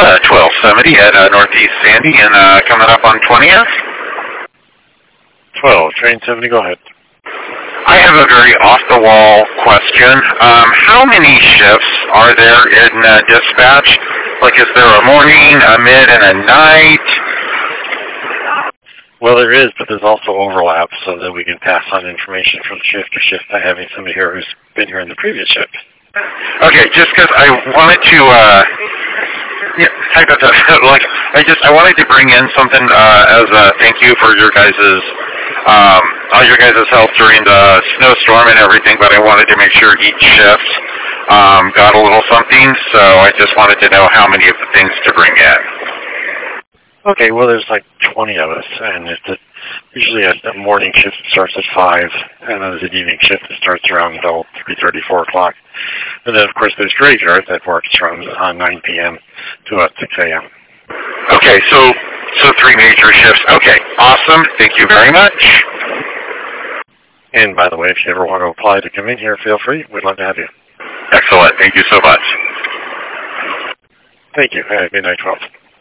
1270 at Northeast Sandy and coming up on 20th. 12, train 70, go ahead. I have a very off-the-wall question. How many shifts are there in dispatch? Like, is there a morning, a mid, and a night? Well, there is, but there's also overlap so that we can pass on information from shift to shift by having somebody here who's been here in the previous shift. Okay, just because I wanted to, I wanted to bring in something as a thank you for your guys' all your guys' help during the snowstorm and everything, but I wanted to make sure each shift got a little something, so I just wanted to know how many of the things to bring in. Okay, well, there's like 20 of us, and it's usually a morning shift that starts at 5, and then there's an evening shift that starts around 3:30, 4 o'clock. And then, of course, there's graveyard that works from 9 p.m. to 6 a.m. Okay, so 3 major shifts. Okay, awesome. Thank you very much. And by the way, if you ever want to apply to come in here, feel free. We'd love to have you. Excellent. Thank you so much. Thank you. Good night, 12.